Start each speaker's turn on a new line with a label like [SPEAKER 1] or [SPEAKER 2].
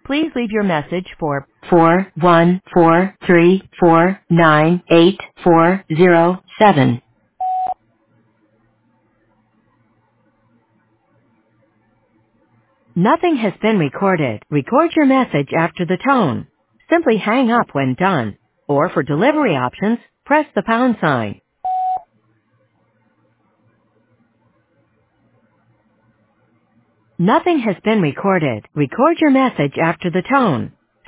[SPEAKER 1] Please leave your message for 4143498407. Nothing has been recorded. Record your message after the tone. Simply hang up when done. Or for delivery options, press the pound sign. Nothing has been recorded. Record your message after the tone.